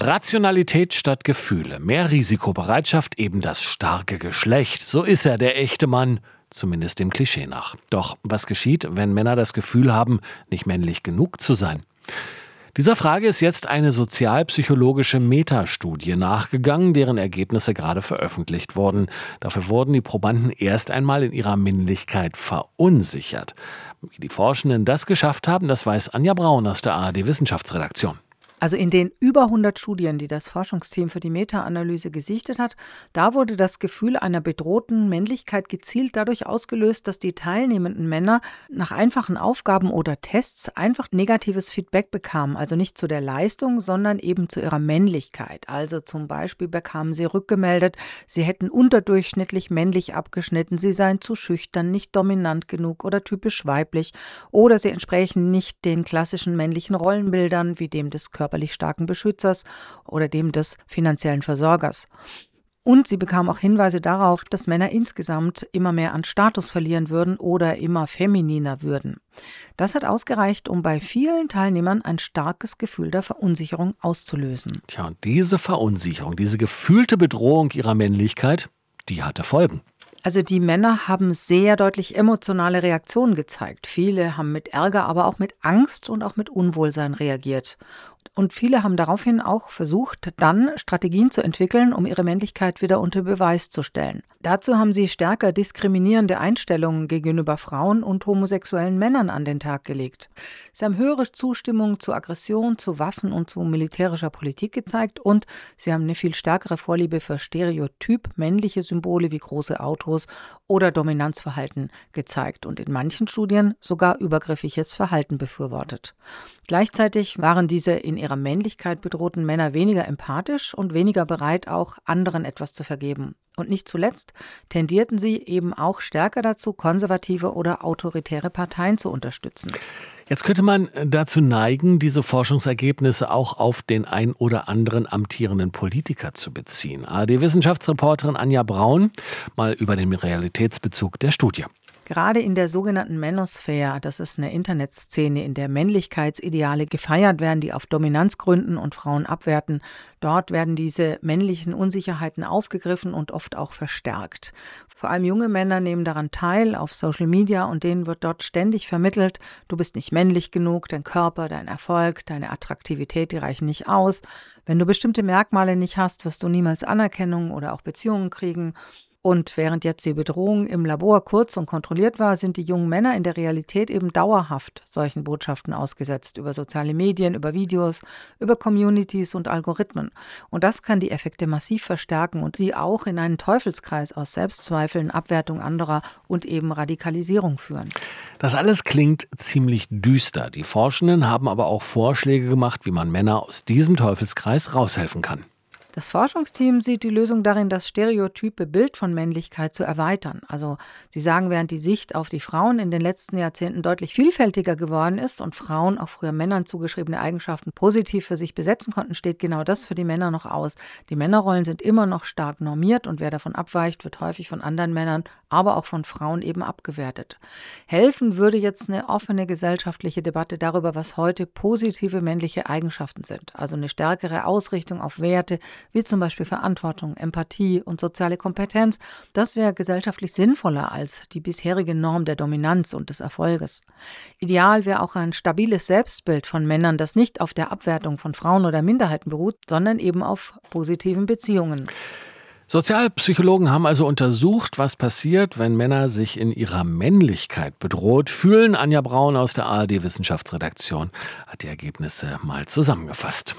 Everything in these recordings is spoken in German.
Rationalität statt Gefühle, mehr Risikobereitschaft, eben das starke Geschlecht. So ist er, der echte Mann, zumindest dem Klischee nach. Doch was geschieht, wenn Männer das Gefühl haben, nicht männlich genug zu sein? Dieser Frage ist jetzt eine sozialpsychologische Metastudie nachgegangen, deren Ergebnisse gerade veröffentlicht wurden. Dafür wurden die Probanden erst einmal in ihrer Männlichkeit verunsichert. Wie die Forschenden das geschafft haben, das weiß Anja Braun aus der ARD-Wissenschaftsredaktion. Also in den über 100 Studien, die das Forschungsteam für die Meta-Analyse gesichtet hat, da wurde das Gefühl einer bedrohten Männlichkeit gezielt dadurch ausgelöst, dass die teilnehmenden Männer nach einfachen Aufgaben oder Tests einfach negatives Feedback bekamen. Also nicht zu der Leistung, sondern eben zu ihrer Männlichkeit. Also zum Beispiel bekamen sie rückgemeldet, sie hätten unterdurchschnittlich männlich abgeschnitten, sie seien zu schüchtern, nicht dominant genug oder typisch weiblich oder sie entsprechen nicht den klassischen männlichen Rollenbildern wie dem des körperlich starken Beschützers oder dem des finanziellen Versorgers. Und sie bekamen auch Hinweise darauf, dass Männer insgesamt immer mehr an Status verlieren würden oder immer femininer würden. Das hat ausgereicht, um bei vielen Teilnehmern ein starkes Gefühl der Verunsicherung auszulösen. Tja, und diese Verunsicherung, diese gefühlte Bedrohung ihrer Männlichkeit, die hatte Folgen. Also die Männer haben sehr deutlich emotionale Reaktionen gezeigt. Viele haben mit Ärger, aber auch mit Angst und auch mit Unwohlsein reagiert. Und viele haben daraufhin auch versucht, dann Strategien zu entwickeln, um ihre Männlichkeit wieder unter Beweis zu stellen. Dazu haben sie stärker diskriminierende Einstellungen gegenüber Frauen und homosexuellen Männern an den Tag gelegt. Sie haben höhere Zustimmung zu Aggression, zu Waffen und zu militärischer Politik gezeigt und sie haben eine viel stärkere Vorliebe für stereotyp männliche Symbole wie große Autos oder Dominanzverhalten gezeigt und in manchen Studien sogar übergriffiges Verhalten befürwortet. Gleichzeitig waren diese in ihrer Männlichkeit bedrohten Männer weniger empathisch und weniger bereit, auch anderen etwas zu vergeben. Und nicht zuletzt tendierten sie eben auch stärker dazu, konservative oder autoritäre Parteien zu unterstützen. Jetzt könnte man dazu neigen, diese Forschungsergebnisse auch auf den ein oder anderen amtierenden Politiker zu beziehen. ARD-Wissenschaftsreporterin Anja Braun mal über den Realitätsbezug der Studie. Gerade in der sogenannten Manosphere, das ist eine Internetszene, in der Männlichkeitsideale gefeiert werden, die auf Dominanz gründen und Frauen abwerten, dort werden diese männlichen Unsicherheiten aufgegriffen und oft auch verstärkt. Vor allem junge Männer nehmen daran teil auf Social Media und denen wird dort ständig vermittelt, du bist nicht männlich genug, dein Körper, dein Erfolg, deine Attraktivität, die reichen nicht aus. Wenn du bestimmte Merkmale nicht hast, wirst du niemals Anerkennung oder auch Beziehungen kriegen. Und während jetzt die Bedrohung im Labor kurz und kontrolliert war, sind die jungen Männer in der Realität eben dauerhaft solchen Botschaften ausgesetzt, über soziale Medien, über Videos, über Communities und Algorithmen. Und das kann die Effekte massiv verstärken und sie auch in einen Teufelskreis aus Selbstzweifeln, Abwertung anderer und eben Radikalisierung führen. Das alles klingt ziemlich düster. Die Forschenden haben aber auch Vorschläge gemacht, wie man Männer aus diesem Teufelskreis raushelfen kann. Das Forschungsteam sieht die Lösung darin, das stereotype Bild von Männlichkeit zu erweitern. Also sie sagen, während die Sicht auf die Frauen in den letzten Jahrzehnten deutlich vielfältiger geworden ist und Frauen auch früher Männern zugeschriebene Eigenschaften positiv für sich besetzen konnten, steht genau das für die Männer noch aus. Die Männerrollen sind immer noch stark normiert und wer davon abweicht, wird häufig von anderen Männern, aber auch von Frauen eben abgewertet. Helfen würde jetzt eine offene gesellschaftliche Debatte darüber, was heute positive männliche Eigenschaften sind. Also eine stärkere Ausrichtung auf Werte, wie zum Beispiel Verantwortung, Empathie und soziale Kompetenz. Das wäre gesellschaftlich sinnvoller als die bisherige Norm der Dominanz und des Erfolges. Ideal wäre auch ein stabiles Selbstbild von Männern, das nicht auf der Abwertung von Frauen oder Minderheiten beruht, sondern eben auf positiven Beziehungen. Sozialpsychologen haben also untersucht, was passiert, wenn Männer sich in ihrer Männlichkeit bedroht fühlen. Anja Braun aus der ARD-Wissenschaftsredaktion hat die Ergebnisse mal zusammengefasst.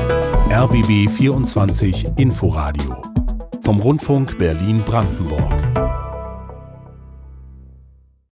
RBB 24 Inforadio vom Rundfunk Berlin-Brandenburg.